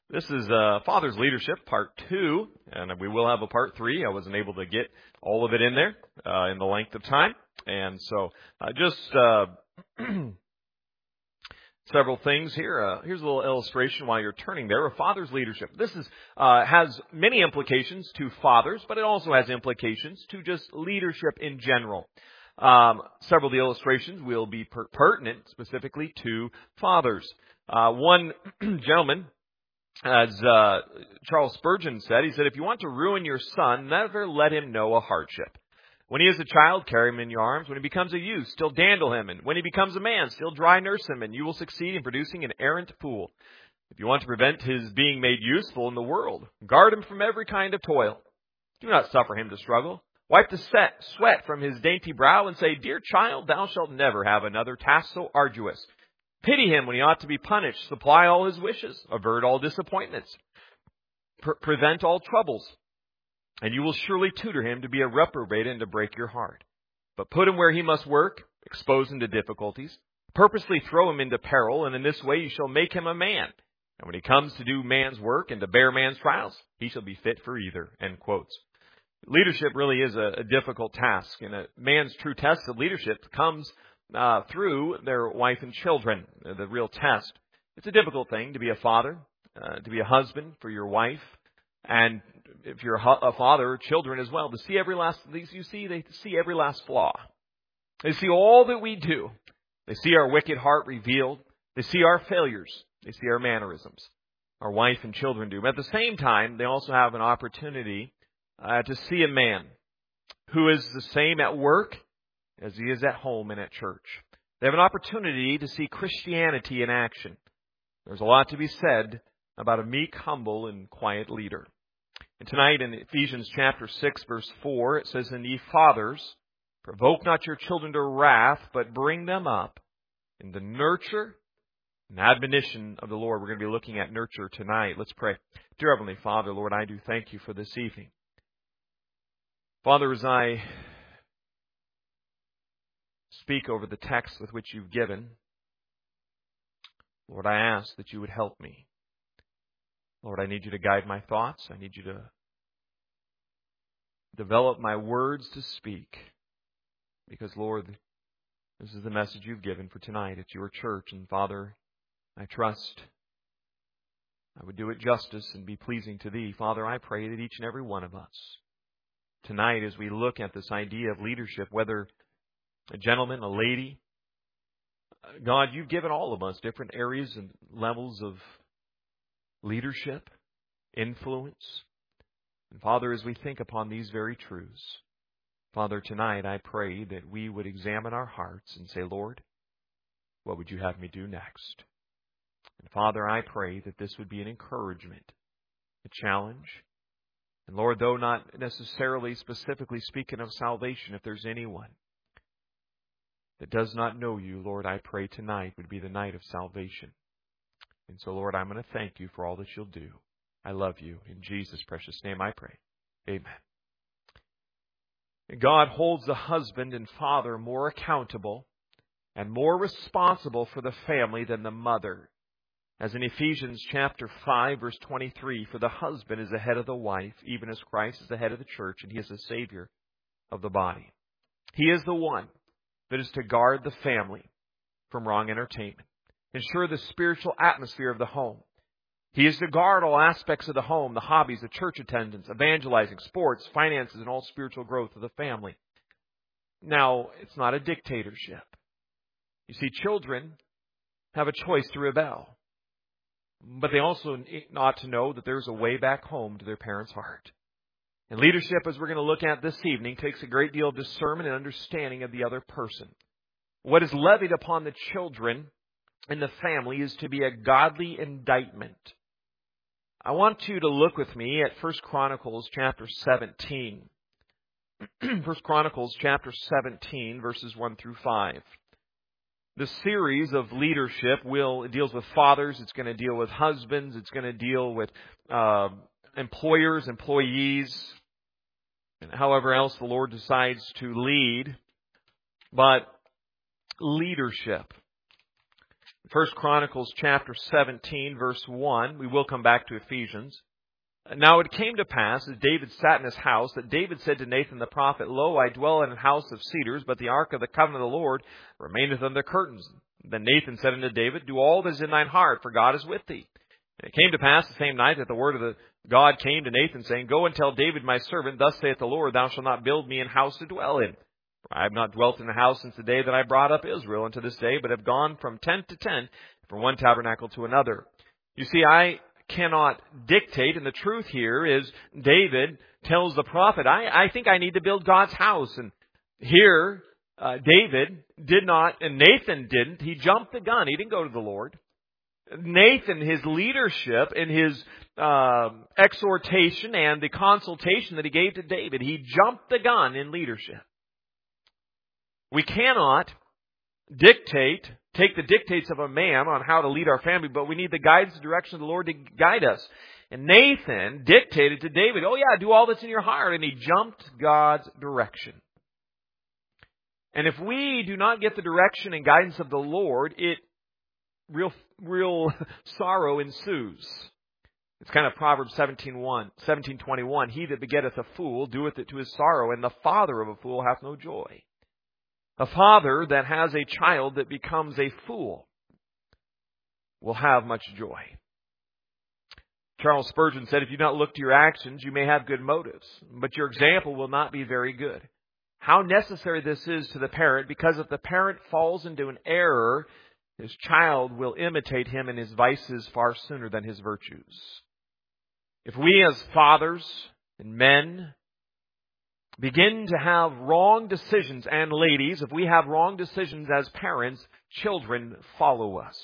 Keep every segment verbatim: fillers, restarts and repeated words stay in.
This is uh, Father's Leadership, Part two, and we will have a Part three. I wasn't able to get all of it in there uh, in the length of time. And so uh, just uh, several things here. Uh, here's a little illustration while you're turning there of Father's Leadership. This is uh, has many implications to fathers, but it also has implications to just leadership in general. Um, several of the illustrations will be per- pertinent specifically to fathers. Uh, one gentleman, as uh, Charles Spurgeon said, he said, if you want to ruin your son, never let him know a hardship. When he is a child, carry him in your arms. When he becomes a youth, still dandle him. And when he becomes a man, still dry nurse him. And you will succeed in producing an errant fool. If you want to prevent his being made useful in the world, guard him from every kind of toil. Do not suffer him to struggle. Wipe the sweat from his dainty brow and say, Dear child, thou shalt never have another task so arduous. Pity him when he ought to be punished. Supply all his wishes. Avert all disappointments. Pre- prevent all troubles. And you will surely tutor him to be a reprobate and to break your heart. But put him where he must work. Expose him to difficulties. Purposely throw him into peril. And in this way you shall make him a man. And when he comes to do man's work and to bear man's trials, he shall be fit for either. End quotes. Leadership really is a, a difficult task. And a man's true test of leadership comes Uh, through their wife and children, the real test. It's a difficult thing to be a father, uh, to be a husband for your wife, and if you're a, a father, children as well. To see every last, you see, they see every last flaw. They see all that we do. They see our wicked heart revealed. They see our failures. They see our mannerisms. Our wife and children do. But at the same time, they also have an opportunity uh, to see a man who is the same at work as he is at home and at church. They have an opportunity to see Christianity in action. There's a lot to be said about a meek, humble, and quiet leader. And tonight in Ephesians chapter six, verse four, it says, And ye fathers, provoke not your children to wrath, but bring them up in the nurture and admonition of the Lord. We're going to be looking at nurture tonight. Let's pray. Dear Heavenly Father, Lord, I do thank you for this evening. Father, as I speak over the text with which you've given, Lord, I ask that you would help me. Lord, I need you to guide my thoughts. I need you to develop my words to speak. Because, Lord, this is the message you've given for tonight. It's your church. And, Father, I trust I would do it justice and be pleasing to Thee. Father, I pray that each and every one of us, tonight as we look at this idea of leadership, whether a gentleman, a lady, God, you've given all of us different areas and levels of leadership, influence. And Father, as we think upon these very truths, Father, tonight I pray that we would examine our hearts and say, Lord, what would you have me do next? And Father, I pray that this would be an encouragement, a challenge. And Lord, though not necessarily specifically speaking of salvation, if there's anyone that does not know you, Lord, I pray tonight would be the night of salvation. And so, Lord, I'm going to thank you for all that you'll do. I love you. In Jesus' precious name I pray. Amen. God holds the husband and father more accountable and more responsible for the family than the mother. As in Ephesians chapter five, verse twenty-three, for the husband is the head of the wife, even as Christ is the head of the church, and he is the Savior of the body. He is the one that is to guard the family from wrong entertainment, ensure the spiritual atmosphere of the home. He is to guard all aspects of the home, the hobbies, the church attendance, evangelizing, sports, finances, and all spiritual growth of the family. Now, it's not a dictatorship. You see, children have a choice to rebel, but they also ought to know that there's a way back home to their parents' heart. And leadership, as we're going to look at this evening, takes a great deal of discernment and understanding of the other person. What is levied upon the children in the family is to be a godly indictment. I want you to look with me at First Chronicles chapter seventeen. First Chronicles chapter seventeen, verses one through five. The series of leadership will it deals with fathers. It's going to deal with husbands. It's going to deal with uh, employers, employees, and however else the Lord decides to lead. But leadership. First Chronicles chapter seventeen, verse one. We will come back to Ephesians. Now it came to pass, as David sat in his house, that David said to Nathan the prophet, Lo, I dwell in a house of cedars, but the ark of the covenant of the Lord remaineth under curtains. Then Nathan said unto David, Do all that is in thine heart, for God is with thee. And it came to pass the same night that the word of the God came to Nathan, saying, Go and tell David my servant, Thus saith the Lord, Thou shalt not build me an house to dwell in. For I have not dwelt in a house since the day that I brought up Israel unto this day, but have gone from tent to tent, from one tabernacle to another. You see, I cannot dictate, and the truth here is David tells the prophet, I, I think I need to build God's house. And here, uh, David did not, and Nathan didn't. He jumped the gun. He didn't go to the Lord. Nathan, his leadership and his uh, exhortation and the consultation that he gave to David, he jumped the gun in leadership. We cannot dictate, take the dictates of a man on how to lead our family, but we need the guidance and direction of the Lord to guide us. And Nathan dictated to David, oh yeah, do all that's in your heart. And he jumped God's direction. And if we do not get the direction and guidance of the Lord, it real, real sorrow ensues. It's kind of Proverbs seventeen one, seventeen twenty-one. He that begetteth a fool doeth it to his sorrow, and the father of a fool hath no joy. A father that has a child that becomes a fool will have much joy. Charles Spurgeon said, if you do not look to your actions, you may have good motives, but your example will not be very good. How necessary this is to the parent, because if the parent falls into an error, his child will imitate him in his vices far sooner than his virtues. If we as fathers and men begin to have wrong decisions, and ladies, if we have wrong decisions as parents, children follow us.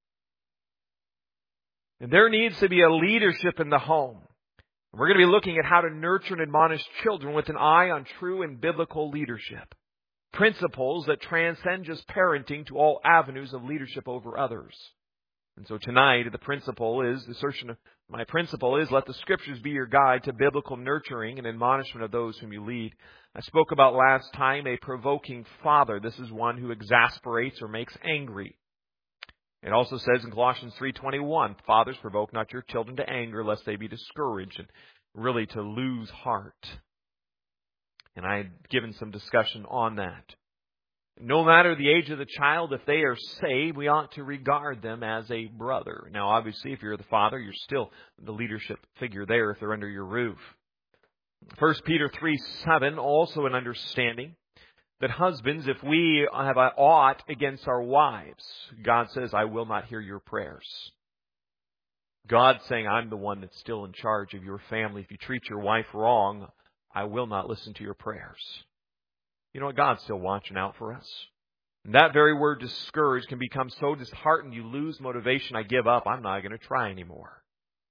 And there needs to be a leadership in the home. We're going to be looking at how to nurture and admonish children with an eye on true and biblical leadership. Principles that transcend just parenting to all avenues of leadership over others. And so tonight, the principle is, the assertion of my principle is, let the Scriptures be your guide to biblical nurturing and admonishment of those whom you lead. I spoke about last time a provoking father. This is one who exasperates or makes angry. It also says in Colossians three twenty-one, Fathers, provoke not your children to anger, lest they be discouraged, and really to lose heart. And I had given some discussion on that. No matter the age of the child, if they are saved, we ought to regard them as a brother. Now, obviously, if you're the father, you're still the leadership figure there if they're under your roof. First Peter three seven, also an understanding that husbands, if we have an ought against our wives, God says, I will not hear your prayers. God's saying, I'm the one that's still in charge of your family. If you treat your wife wrong, I will not listen to your prayers. You know what? God's still watching out for us. And that very word discouraged can become so disheartened you lose motivation. I give up. I'm not going to try anymore.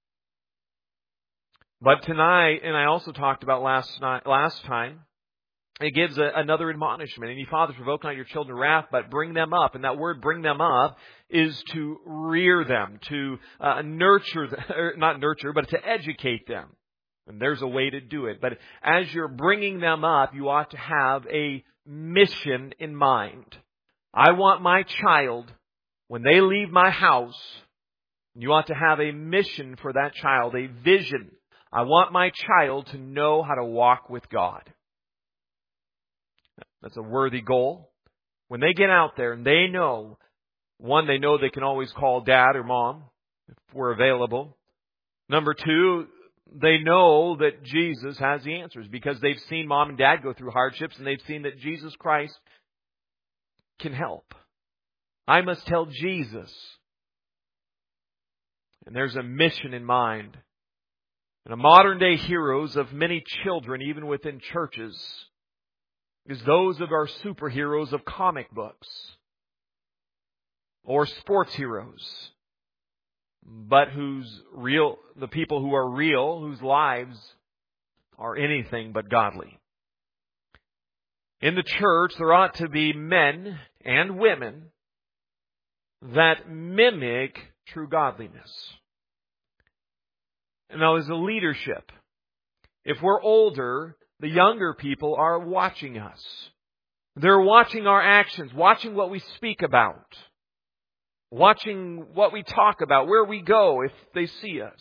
But tonight, and I also talked about last night, last time, it gives a, another admonishment. And ye fathers, provoke not your children to wrath, but bring them up. And that word bring them up is to rear them, to uh, nurture, them, or not nurture, but to educate them. And there's a way to do it. But as you're bringing them up, you ought to have a mission in mind. I want my child, when they leave my house, you ought to have a mission for that child, a vision. I want my child to know how to walk with God. That's a worthy goal. When they get out there and they know, one, they know they can always call dad or mom if we're available. Number two, they know that Jesus has the answers because they've seen mom and dad go through hardships and they've seen that Jesus Christ can help. I must tell Jesus. And there's a mission in mind. And a modern day heroes of many children, even within churches, is those of our superheroes of comic books or sports heroes. But whose real, the people who are real, whose lives are anything but godly. In the church, there ought to be men and women that mimic true godliness. Now, as a leadership, if we're older, the younger people are watching us. They're watching our actions, watching what we speak about. watching what we talk about, where we go if they see us.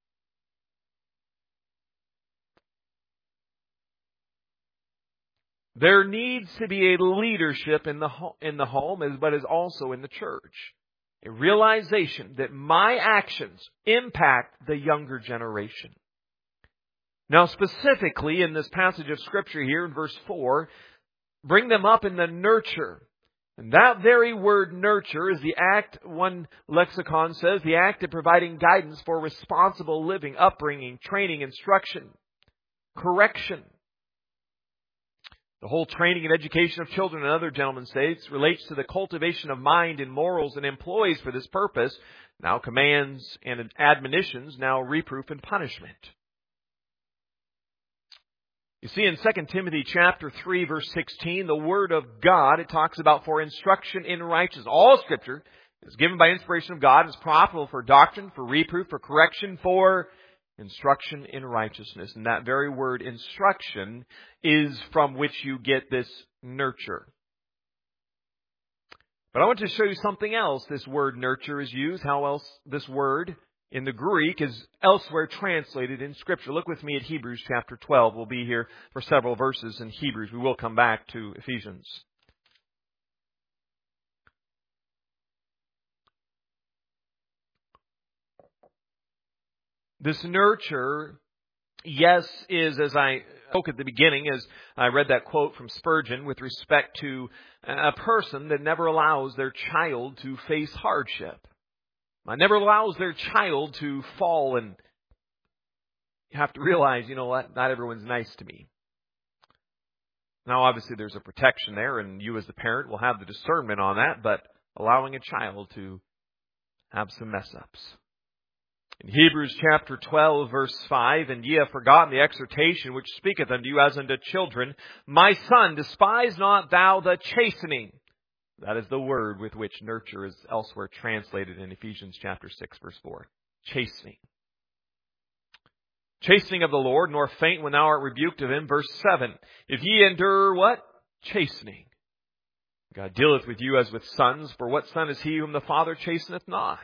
There needs to be a leadership in the ho- in the home, as but as also in the church. A realization that my actions impact the younger generation. Now, specifically in this passage of Scripture here in verse four, bring them up in the nurture. And that very word nurture is the act, one lexicon says, the act of providing guidance for responsible living, upbringing, training, instruction, correction. The whole training and education of children, another gentleman states, relates to the cultivation of mind and morals and employs for this purpose now commands and admonitions, now reproof and punishment. You see in Second Timothy chapter three, verse sixteen, the Word of God, it talks about for instruction in righteousness. All Scripture is given by inspiration of God and is profitable for doctrine, for reproof, for correction, for instruction in righteousness. And that very word instruction is from which you get this nurture. But I want to show you something else. This word nurture is used. How else this word in the Greek is elsewhere translated in Scripture. Look with me at Hebrews chapter twelve. We'll be here for several verses in Hebrews. We will come back to Ephesians. This nurture, yes, is, as I spoke at the beginning, as I read that quote from Spurgeon, with respect to a person that never allows their child to face hardship. Never allows their child to fall, and you have to realize, you know what, not everyone's nice to me. Now, obviously, there's a protection there, and you as the parent will have the discernment on that, but allowing a child to have some mess-ups. In Hebrews chapter twelve, verse five, and ye have forgotten the exhortation which speaketh unto you as unto children. My son, despise not thou the chastening. That is the word with which nurture is elsewhere translated in Ephesians chapter six, verse four. Chastening. Chastening of the Lord, nor faint when thou art rebuked of him. Verse seven. If ye endure what? Chastening. God dealeth with you as with sons, for what son is he whom the Father chasteneth not?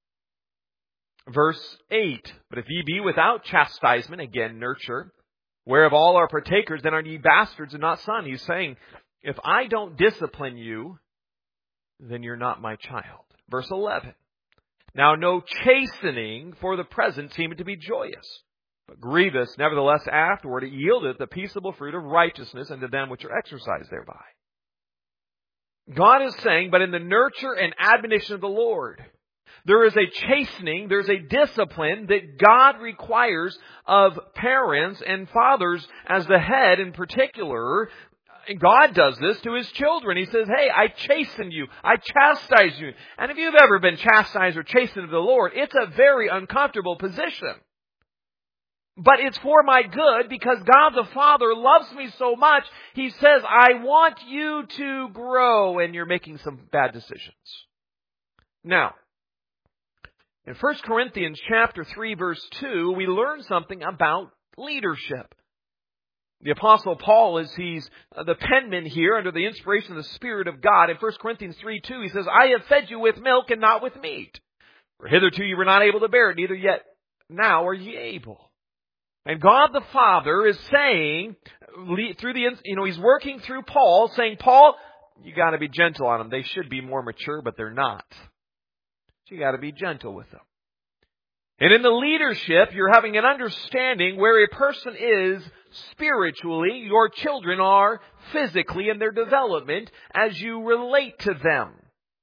Verse eight. But if ye be without chastisement, again nurture, whereof all are partakers, then are ye bastards and not sons. He's saying, if I don't discipline you, then you're not my child. Verse eleven. Now no chastening for the present seemeth to be joyous, but grievous. Nevertheless afterward it yieldeth the peaceable fruit of righteousness unto them which are exercised thereby. God is saying, but in the nurture and admonition of the Lord, there is a chastening, there's a discipline that God requires of parents and fathers as the head in particular. And God does this to His children. He says, hey, I chasten you. I chastise you. And if you've ever been chastised or chastened of the Lord, it's a very uncomfortable position. But it's for my good because God the Father loves me so much. He says, I want you to grow, and you're making some bad decisions. Now, in First Corinthians chapter three, verse two, we learn something about leadership. The Apostle Paul, as he's the penman here under the inspiration of the Spirit of God, in First Corinthians three two, he says, I have fed you with milk and not with meat. For hitherto you were not able to bear it, neither yet now are ye able. And God the Father is saying, through the, you know, He's working through Paul, saying, Paul, you got to be gentle on them. They should be more mature, but they're not. So you got to be gentle with them. And in the leadership, you're having an understanding where a person is spiritually, your children are physically in their development as you relate to them.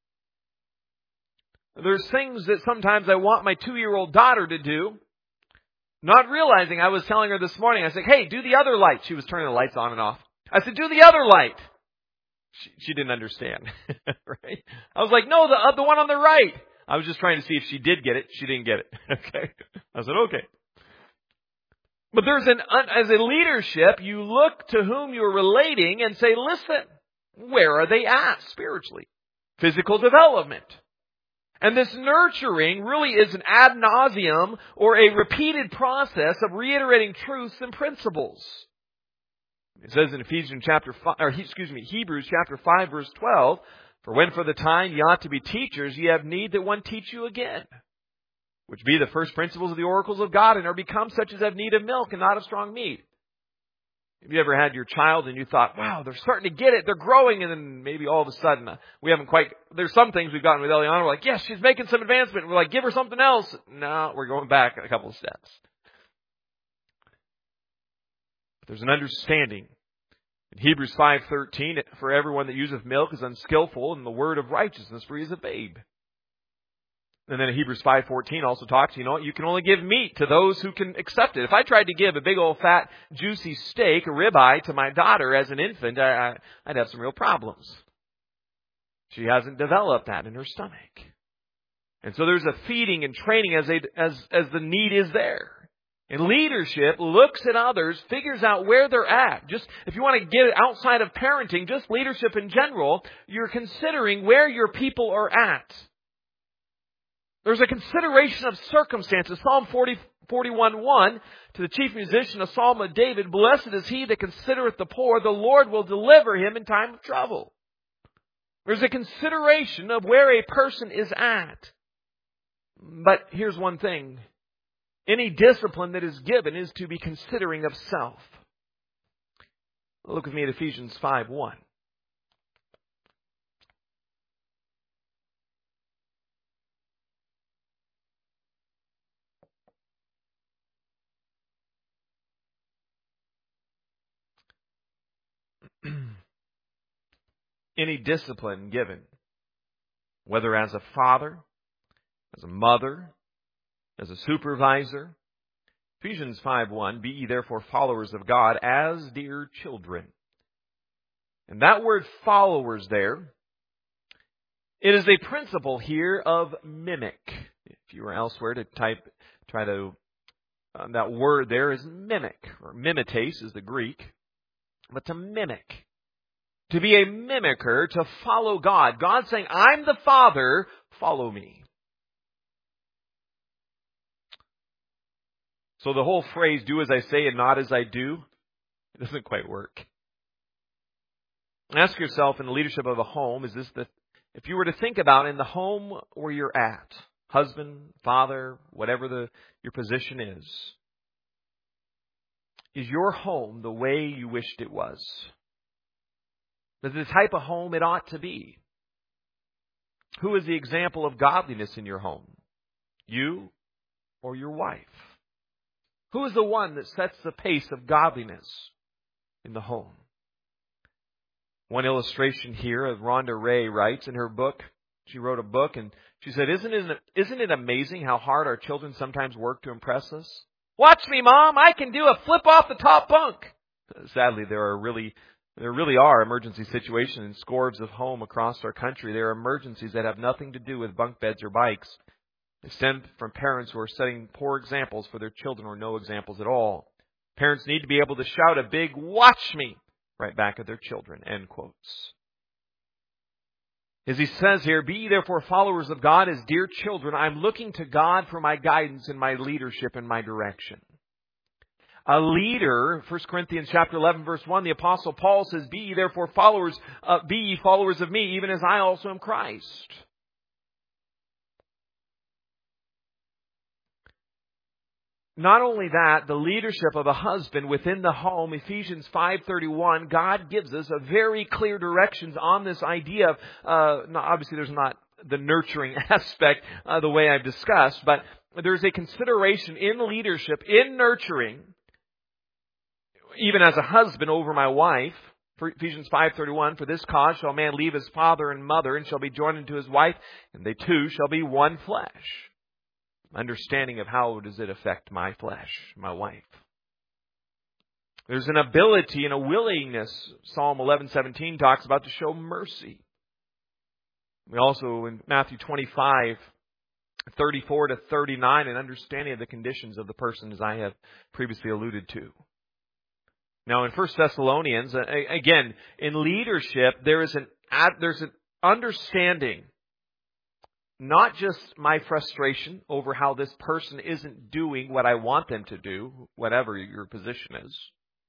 There's things that sometimes I want my two-year-old daughter to do, not realizing. I was telling her this morning, I said, hey, do the other light. She was turning the lights on and off. I said, do the other light. She, she didn't understand. Right? I was like, no, the, uh, the one on the right. I was just trying to see if she did get it. She didn't get it. Okay. I said, okay. But there's an, as a leadership, you look to whom you're relating and say, listen, where are they at spiritually? Physical development. And this nurturing really is an ad nauseum or a repeated process of reiterating truths and principles. It says in Ephesians chapter five, or excuse me, Hebrews chapter five, verse twelve, For when for the time ye ought to be teachers, ye have need that one teach you again, which be the first principles of the oracles of God, and are become such as have need of milk and not of strong meat. Have you ever had your child and you thought, wow, they're starting to get it, they're growing, and then maybe all of a sudden, uh, we haven't quite, there's some things we've gotten with Eliana, we're like, yes, she's making some advancement. We're like, give her something else. No, we're going back a couple of steps. There's an understanding. In Hebrews five thirteen, for everyone that useth milk is unskillful in the word of righteousness, for he is a babe. And then in Hebrews five fourteen also talks, you know, you can only give meat to those who can accept it. If I tried to give a big old fat juicy steak, a ribeye, to my daughter as an infant, I, I, I'd have some real problems. She hasn't developed that in her stomach. And so there's a feeding and training as, they, as, as the need is there. And leadership looks at others, figures out where they're at. Just if you want to get it outside of parenting, just leadership in general, you're considering where your people are at. There's a consideration of circumstances. Psalm forty, forty-one one, to the chief musician, a psalm of David, blessed is he that considereth the poor, the Lord will deliver him in time of trouble. There's a consideration of where a person is at. But here's one thing. Any discipline that is given is to be considering of self. Look with me at Ephesians five one. Any discipline given, whether as a father, as a mother, as a supervisor. Ephesians five one, be ye therefore followers of God as dear children. And that word followers there, it is a principle here of mimic. If you were elsewhere to type, try to, uh, that word there is mimic, or mimetes is the Greek, but to mimic. To be a mimicker, to follow God. God saying, I'm the Father, follow me. So the whole phrase, do as I say and not as I do, it doesn't quite work. Ask yourself in the leadership of a home, is this the, if you were to think about in the home where you're at, husband, father, whatever the your position is, is your home the way you wished it was? Is it the type of home it ought to be? Who is the example of godliness in your home? You or your wife? Who is the one that sets the pace of godliness in the home? One illustration here of Rhonda Ray writes in her book. She wrote a book and she said, isn't it, isn't it amazing how hard our children sometimes work to impress us? Watch me, Mom. I can do a flip off the top bunk. Sadly, there are really, there really are emergency situations in scores of homes across our country. There are emergencies that have nothing to do with bunk beds or bikes. They stem from parents who are setting poor examples for their children or no examples at all. Parents need to be able to shout a big, watch me, right back at their children, end quotes. As he says here, be ye therefore followers of God as dear children. I'm looking to God for my guidance and my leadership and my direction. A leader, First Corinthians chapter eleven, verse one, the Apostle Paul says, be ye therefore followers, uh, be ye followers of me, even as I also am Christ. Not only that, the leadership of a husband within the home, Ephesians five thirty-one, God gives us a very clear directions on this idea of, uh, obviously there's not the nurturing aspect uh, the way I've discussed, but there's a consideration in leadership, in nurturing, even as a husband over my wife. For Ephesians five thirty-one, for this cause shall a man leave his father and mother and shall be joined unto his wife, and they two shall be one flesh. Understanding of how does it affect my flesh, my wife. There's an ability and a willingness, Psalm eleven seventeen talks about, to show mercy. We also, in Matthew twenty-five, thirty-four to thirty-nine, an understanding of the conditions of the person, as I have previously alluded to. Now, in First Thessalonians, again, in leadership, there is an there's an understanding. Not just my frustration over how this person isn't doing what I want them to do, whatever your position is.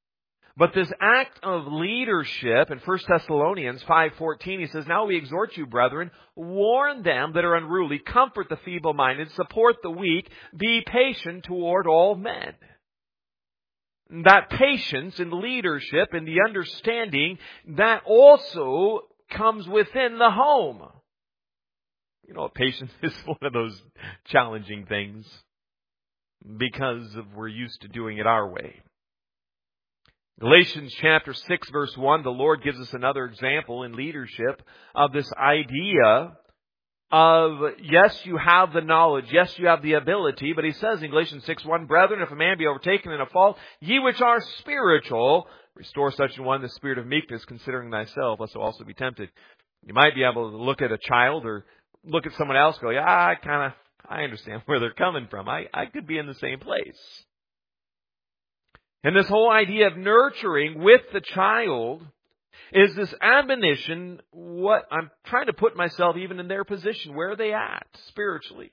But this act of leadership in First Thessalonians five fourteen, he says, "Now we exhort you, brethren, warn them that are unruly, comfort the feeble-minded, support the weak, be patient toward all men." That patience and leadership and the understanding, that also comes within the home. You know, patience is one of those challenging things because of we're used to doing it our way. Galatians chapter six verse one, the Lord gives us another example in leadership of this idea of, yes, you have the knowledge, yes, you have the ability, but he says in Galatians six one, "Brethren, if a man be overtaken in a fault, ye which are spiritual, restore such an one the spirit of meekness, considering thyself, lest thou also be tempted." You might be able to look at a child or look at someone else and go, "Yeah, I kind of, I understand where they're coming from. I, I could be in the same place." And this whole idea of nurturing with the child is this admonition, what I'm trying to put myself even in their position. Where are they at spiritually?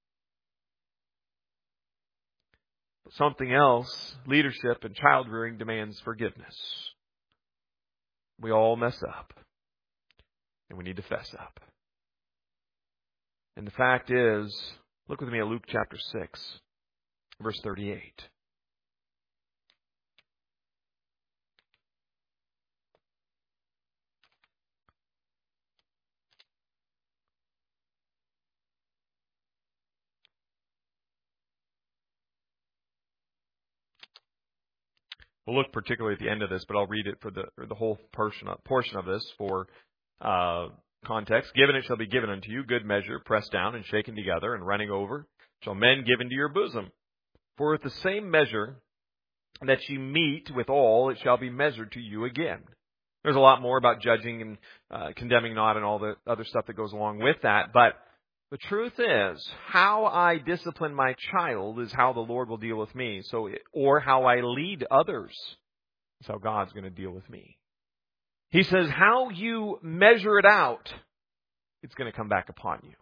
But something else, leadership and child rearing demands forgiveness. We all mess up. And we need to fess up. And the fact is, look with me at Luke chapter six, verse thirty-eight. We'll look particularly at the end of this, but I'll read it for the or the whole portion of, portion of this for uh, context. "Given it shall be given unto you, good measure, pressed down and shaken together and running over, shall men give into your bosom. For with the same measure that ye meet withal, it shall be measured to you again." There's a lot more about judging and uh, condemning not and all the other stuff that goes along with that, but the truth is, how I discipline my child is how the Lord will deal with me. So, or how I lead others is how God's going to deal with me. He says, how you measure it out, it's going to come back upon you.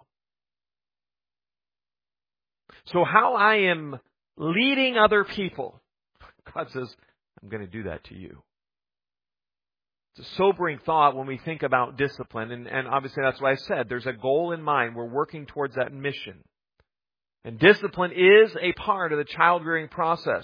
So how I am leading other people, God says, I'm going to do that to you. It's a sobering thought when we think about discipline. And, and obviously that's why I said there's a goal in mind. We're working towards that mission. And discipline is a part of the child rearing process.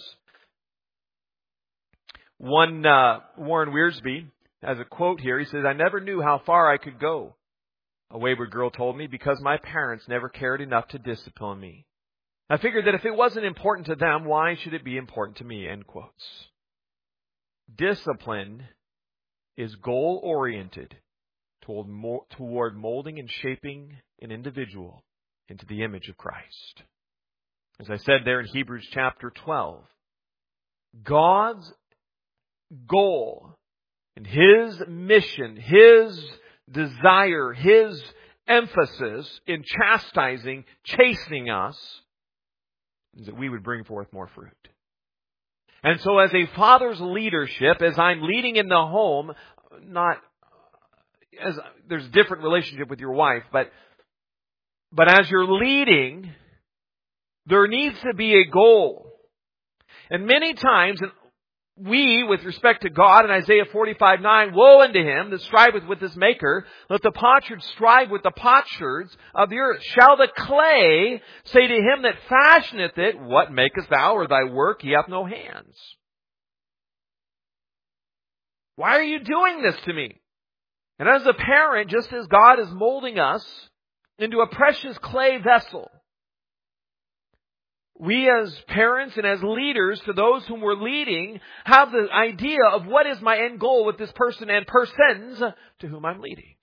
One, uh, Warren Wiersbe has a quote here. He says, "I never knew how far I could go. A wayward girl told me, because my parents never cared enough to discipline me. I figured that if it wasn't important to them, why should it be important to me?" End quotes. Discipline is goal-oriented toward, toward molding and shaping an individual into the image of Christ. As I said there in Hebrews chapter twelve, God's goal and His mission, His desire, His emphasis in chastising, chastening us, is that we would bring forth more fruit. And so as a father's leadership, as I'm leading in the home, not as there's a different relationship with your wife, but but as you're leading, there needs to be a goal. And many times, we, with respect to God in Isaiah forty-five nine, "Woe unto him that striveth with his maker. Let the potsherd strive with the potsherds of the earth. Shall the clay say to him that fashioneth it, What makest thou? Or thy work, he hath no hands." Why are you doing this to me? And as a parent, just as God is molding us into a precious clay vessel, we as parents and as leaders to those whom we're leading have the idea of what is my end goal with this person and persons to whom I'm leading.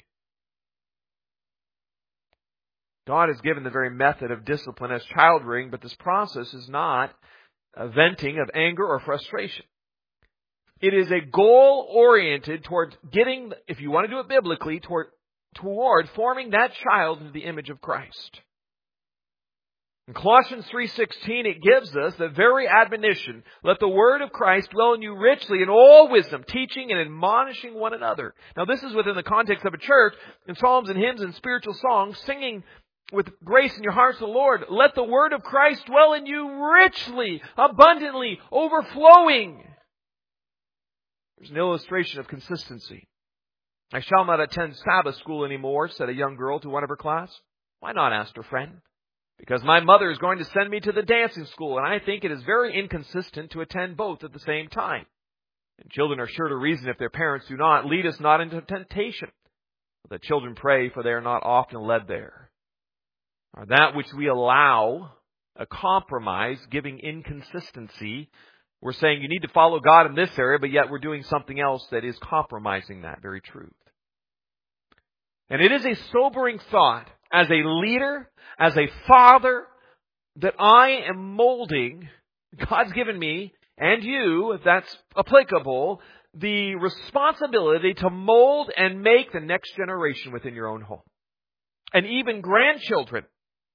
God has given the very method of discipline as child rearing, but this process is not a venting of anger or frustration. It is a goal-oriented toward getting, if you want to do it biblically, toward, toward forming that child into the image of Christ. In Colossians three sixteen, it gives us the very admonition, "Let the word of Christ dwell in you richly in all wisdom, teaching and admonishing one another." Now this is within the context of a church, in psalms and hymns and spiritual songs, singing with grace in your hearts to the Lord. Let the word of Christ dwell in you richly, abundantly, overflowing. There's an illustration of consistency. I shall not attend Sabbath school anymore, said a young girl to one of her class. Why not? Asked her friend. Because my mother is going to send me to the dancing school, and I think it is very inconsistent to attend both at the same time. And children are sure to reason if their parents do not. Lead us not into temptation. But the children pray, for they are not often led there. Or that which we allow a compromise, giving inconsistency. We're saying you need to follow God in this area, but yet we're doing something else that is compromising that very truth. And it is a sobering thought as a leader, as a father, that I am molding, God's given me, and you, if that's applicable, the responsibility to mold and make the next generation within your own home. And even grandchildren,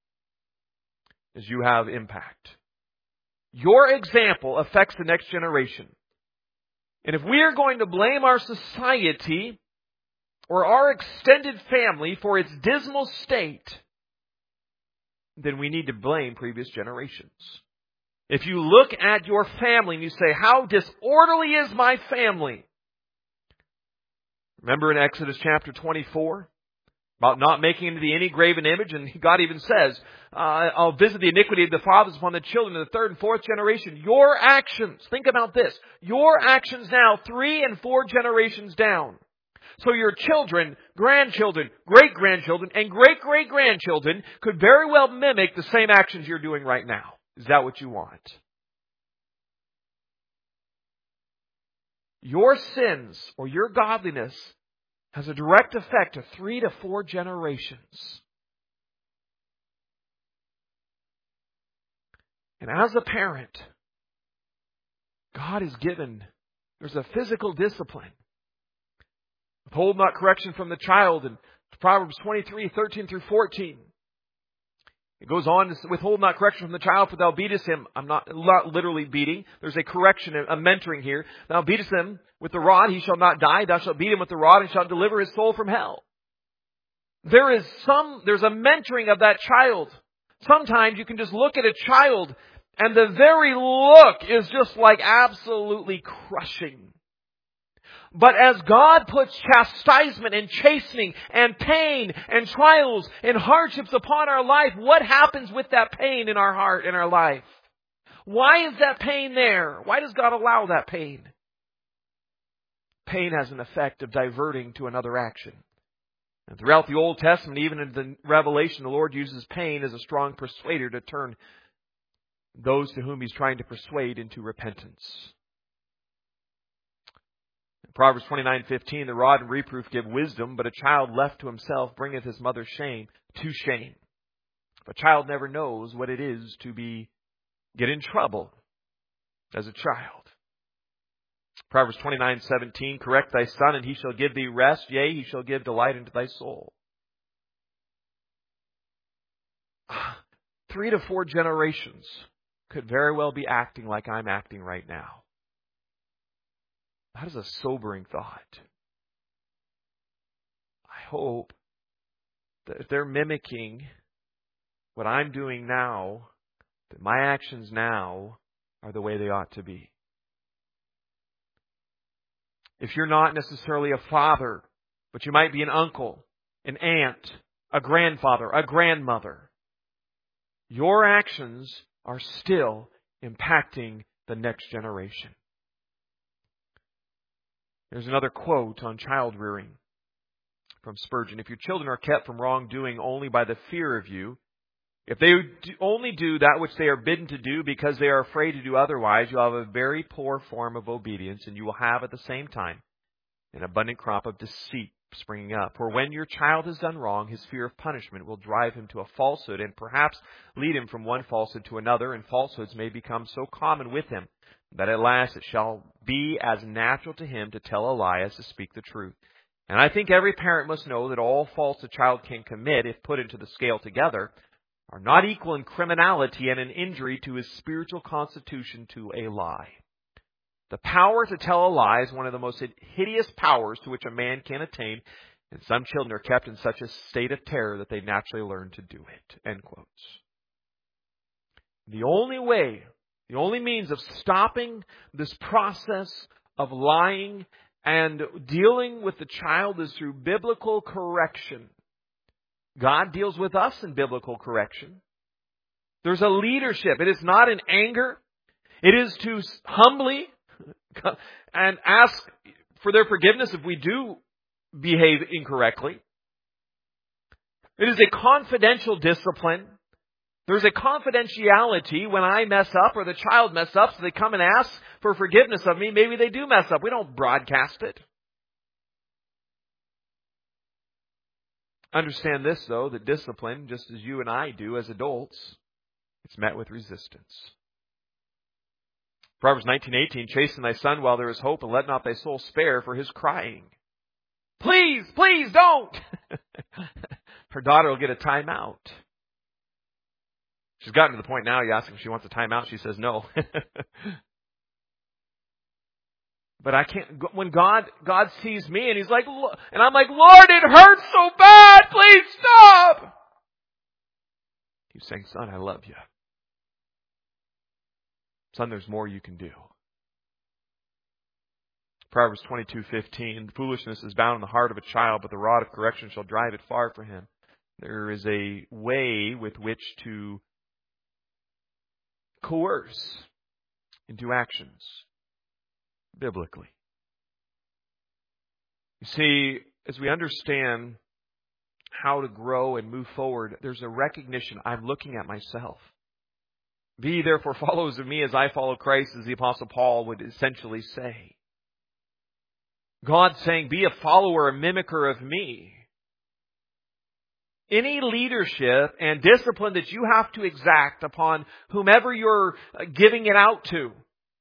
as you have impact. Your example affects the next generation. And if we are going to blame our society or our extended family for its dismal state, then we need to blame previous generations. If you look at your family and you say, how disorderly is my family? Remember in Exodus chapter twenty-four? About not making into the any graven image, and God even says, uh, I'll visit the iniquity of the fathers upon the children in the third and fourth generation. Your actions, think about this, your actions now, three and four generations down. So your children, grandchildren, great-grandchildren, and great-great-grandchildren could very well mimic the same actions you're doing right now. Is that what you want? Your sins or your godliness has a direct effect to three to four generations. And as a parent, God has given, there's a physical discipline. Withhold not correction from the child in Proverbs twenty-three, thirteen through fourteen. It goes on to withhold not correction from the child, for thou beatest him. I'm not, not literally beating. There's a correction, a mentoring here. Thou beatest him with the rod, he shall not die. Thou shalt beat him with the rod, and shalt deliver his soul from hell. There is some, there's a mentoring of that child. Sometimes you can just look at a child, and the very look is just like absolutely crushing. But as God puts chastisement and chastening and pain and trials and hardships upon our life, what happens with that pain in our heart, in our life? Why is that pain there? Why does God allow that pain? Pain has an effect of diverting to another action. And throughout the Old Testament, even in the Revelation, the Lord uses pain as a strong persuader to turn those to whom He's trying to persuade into repentance. Proverbs twenty-nine fifteen, the rod and reproof give wisdom, but a child left to himself bringeth his mother shame to shame. A child never knows what it is to be get in trouble as a child. Proverbs twenty-nine seventeen, correct thy son, and he shall give thee rest, yea, he shall give delight into thy soul. Three to four generations could very well be acting like I'm acting right now. That is a sobering thought. I hope that if they're mimicking what I'm doing now, that my actions now are the way they ought to be. If you're not necessarily a father, but you might be an uncle, an aunt, a grandfather, a grandmother, your actions are still impacting the next generation. There's another quote on child rearing from Spurgeon. If your children are kept from wrongdoing only by the fear of you, if they only do that which they are bidden to do because they are afraid to do otherwise, you'll have a very poor form of obedience, and you will have at the same time an abundant crop of deceit springing up. For when your child has done wrong, his fear of punishment will drive him to a falsehood and perhaps lead him from one falsehood to another, and falsehoods may become so common with him that at last it shall be as natural to him to tell a lie as to speak the truth. And I think every parent must know that all faults a child can commit, if put into the scale together, are not equal in criminality and an injury to his spiritual constitution to a lie. The power to tell a lie is one of the most hideous powers to which a man can attain, and some children are kept in such a state of terror that they naturally learn to do it. End quotes. The only way, the only means of stopping this process of lying and dealing with the child is through biblical correction. God deals with us in biblical correction. There's a leadership. It is not in anger. It is to humbly and ask for their forgiveness if we do behave incorrectly. It is a confidential discipline. There's a confidentiality when I mess up or the child mess up, so they come and ask for forgiveness of me. Maybe they do mess up. We don't broadcast it. Understand this, though, that discipline, just as you and I do as adults, it's met with resistance. Proverbs nineteen eighteen, chasten thy son while there is hope, and let not thy soul spare for his crying. Please, please don't! Her daughter will get a timeout. She's gotten to the point now, you ask her if she wants a timeout, she says no. But I can't, when God, God sees me and He's like, and I'm like, Lord, it hurts so bad, please stop! He's saying, son, I love you. Son, there's more you can do. Proverbs twenty-two fifteen, foolishness is bound in the heart of a child, but the rod of correction shall drive it far from him. There is a way with which to coerce into actions biblically. You see, as we understand how to grow and move forward, there's a recognition I'm looking at myself. Be therefore followers of me as I follow Christ, as the Apostle Paul would essentially say. God's saying, be a follower, a mimicker of me. Any leadership and discipline that you have to exact upon whomever you're giving it out to,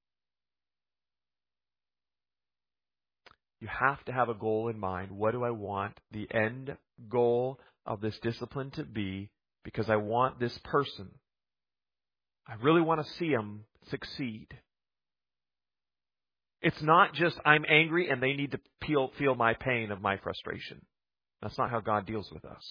you have to have a goal in mind. What do I want the end goal of this discipline to be? Because I want this person, I really want to see them succeed. It's not just I'm angry and they need to feel, feel my pain of my frustration. That's not how God deals with us.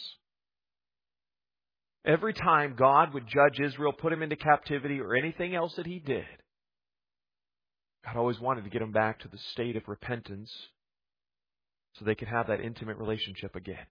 Every time God would judge Israel, put him into captivity, or anything else that He did, God always wanted to get them back to the state of repentance so they could have that intimate relationship again.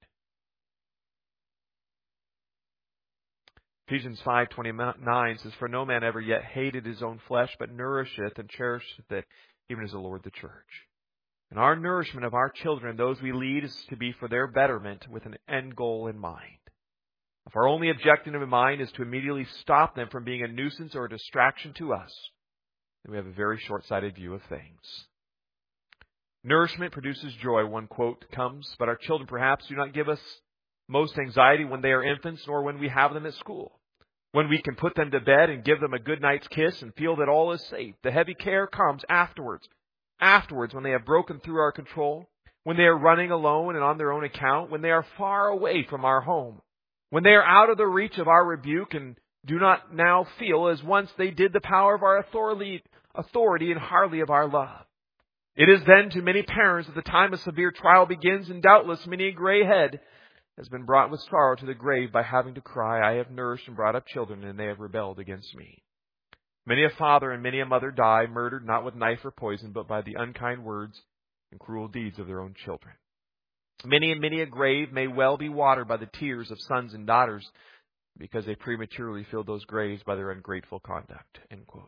Ephesians five twenty-nine says, for no man ever yet hated his own flesh, but nourisheth and cherisheth it, even as the Lord the church. And our nourishment of our children, those we lead, is to be for their betterment with an end goal in mind. If our only objective in mind is to immediately stop them from being a nuisance or a distraction to us, then we have a very short-sighted view of things. Nourishment produces joy, one quote comes, but our children perhaps do not give us most anxiety when they are infants, nor when we have them at school. When we can put them to bed and give them a good night's kiss and feel that all is safe. The heavy care comes afterwards. Afterwards, when they have broken through our control, when they are running alone and on their own account, when they are far away from our home, when they are out of the reach of our rebuke and do not now feel as once they did the power of our authority, authority and hardly of our love. It is then to many parents that the time of severe trial begins, and doubtless many a gray head has been brought with sorrow to the grave by having to cry, I have nourished and brought up children, and they have rebelled against me. Many a father and many a mother die, murdered not with knife or poison, but by the unkind words and cruel deeds of their own children. Many and many a grave may well be watered by the tears of sons and daughters, because they prematurely filled those graves by their ungrateful conduct. End quotes.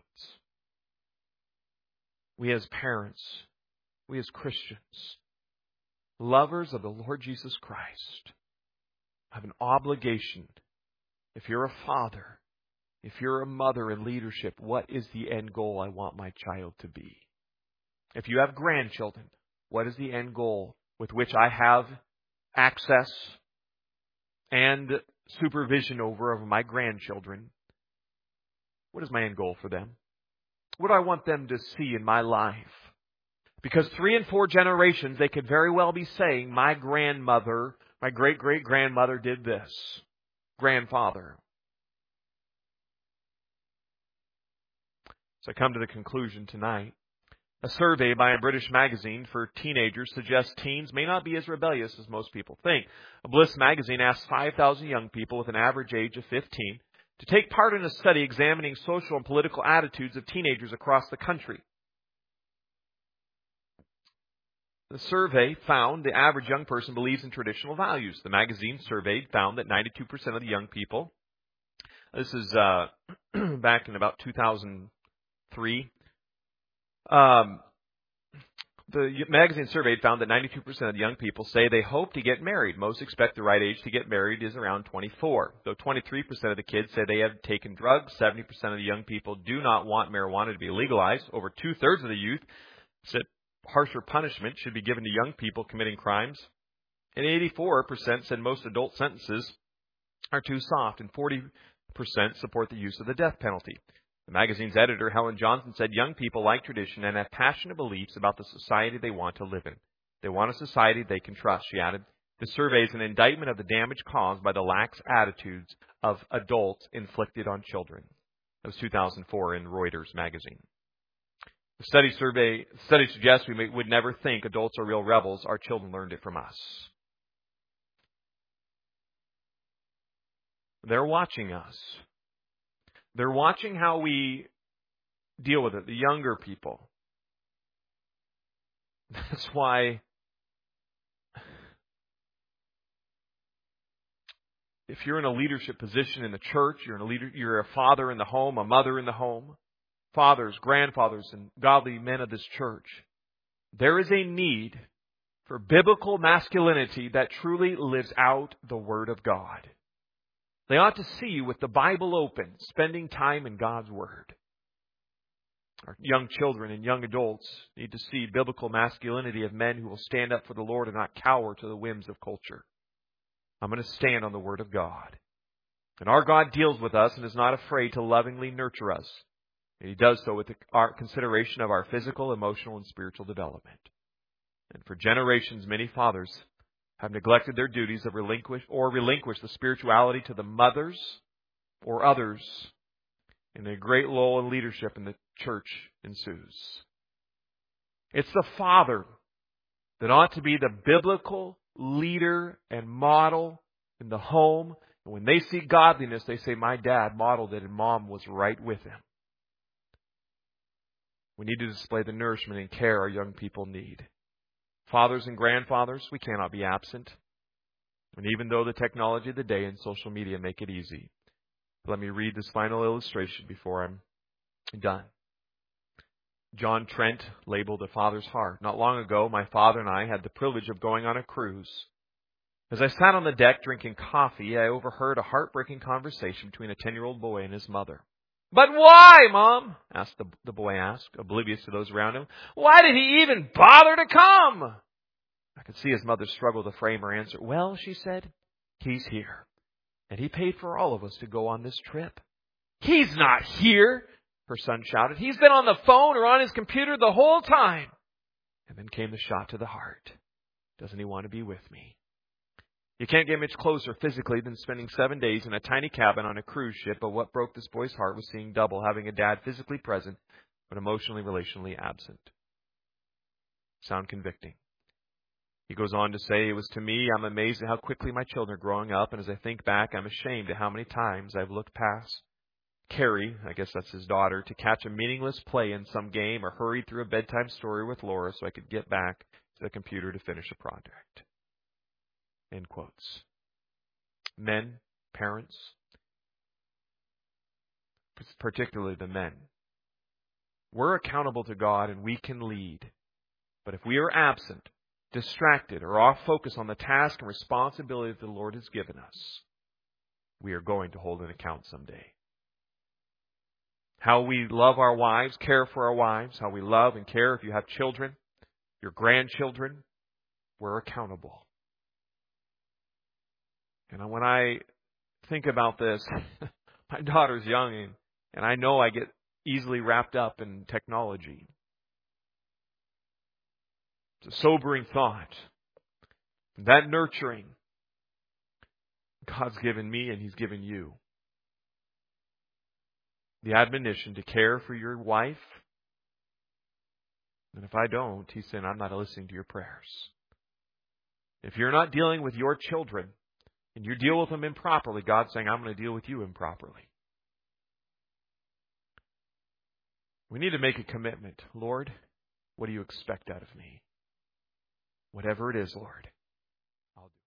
We as parents, we as Christians, lovers of the Lord Jesus Christ, have an obligation. If you're a father, if you're a mother in leadership, what is the end goal I want my child to be? If you have grandchildren, what is the end goal with which I have access and supervision over of my grandchildren? What is my end goal for them? What do I want them to see in my life? Because three and four generations, they could very well be saying, my grandmother, my great-great-grandmother did this. Grandfather. So I come to the conclusion tonight. A survey by a British magazine for teenagers suggests teens may not be as rebellious as most people think. A Bliss magazine asked five thousand young people with an average age of fifteen to take part in a study examining social and political attitudes of teenagers across the country. The survey found the average young person believes in traditional values. The magazine surveyed found that ninety-two percent of the young people, this is uh, back in about two thousand three, um, the magazine surveyed found that ninety-two percent of the young people say they hope to get married. Most expect the right age to get married is around twenty-four. Though twenty-three percent of the kids say they have taken drugs, seventy percent of the young people do not want marijuana to be legalized. Over two-thirds of the youth said harsher punishment should be given to young people committing crimes. And eighty-four percent said most adult sentences are too soft, and forty percent support the use of the death penalty. The magazine's editor, Helen Johnson, said young people like tradition and have passionate beliefs about the society they want to live in. They want a society they can trust, she added. The survey is an indictment of the damage caused by the lax attitudes of adults inflicted on children. That was two thousand four in Reuters magazine. The study survey study suggests we may, would never think adults are real rebels. Our children learned it from us. They're watching us. They're watching how we deal with it, the younger people. That's why if you're in a leadership position in the church, you're in a leader, you're a father in the home, a mother in the home, fathers, grandfathers, and godly men of this church, there is a need for biblical masculinity that truly lives out the Word of God. They ought to see you with the Bible open, spending time in God's Word. Our young children and young adults need to see biblical masculinity of men who will stand up for the Lord and not cower to the whims of culture. I'm going to stand on the Word of God. And our God deals with us and is not afraid to lovingly nurture us. And He does so with the, our consideration of our physical, emotional, and spiritual development. And for generations, many fathers have neglected their duties of relinquish or relinquish the spirituality to the mothers or others, and a great lull in leadership in the church ensues. It's the father that ought to be the biblical leader and model in the home. And when they see godliness, they say, my dad modeled it and mom was right with him. We need to display the nourishment and care our young people need. Fathers and grandfathers, we cannot be absent. And even though the technology of the day and social media make it easy, let me read this final illustration before I'm done. John Trent labeled A Father's Heart. Not long ago, my father and I had the privilege of going on a cruise. As I sat on the deck drinking coffee, I overheard a heartbreaking conversation between a ten-year-old boy and his mother. But why, Mom? asked the, the boy asked, oblivious to those around him. Why did he even bother to come? I could see his mother struggle to frame her answer. Well, she said, he's here. And he paid for all of us to go on this trip. He's not here, her son shouted. He's been on the phone or on his computer the whole time. And then came the shot to the heart. Doesn't he want to be with me? You can't get much closer physically than spending seven days in a tiny cabin on a cruise ship, but what broke this boy's heart was seeing double, having a dad physically present, but emotionally, relationally absent. Sound convicting. He goes on to say, it was to me, I'm amazed at how quickly my children are growing up, and as I think back, I'm ashamed at how many times I've looked past Carrie, I guess that's his daughter, to catch a meaningless play in some game or hurried through a bedtime story with Laura so I could get back to the computer to finish a project. End quotes. Men, parents, particularly the men, we're accountable to God and we can lead. But if we are absent, distracted, or off focus on the task and responsibility that the Lord has given us, we are going to hold an account someday. How we love our wives, care for our wives, how we love and care if you have children, your grandchildren, we're accountable. And when I think about this, my daughter's young, and, and I know I get easily wrapped up in technology. It's a sobering thought. That nurturing, God's given me and He's given you. The admonition to care for your wife. And if I don't, He's saying, I'm not listening to your prayers. If you're not dealing with your children, and you deal with them improperly, God's saying, I'm going to deal with you improperly. We need to make a commitment. Lord, what do you expect out of me? Whatever it is, Lord.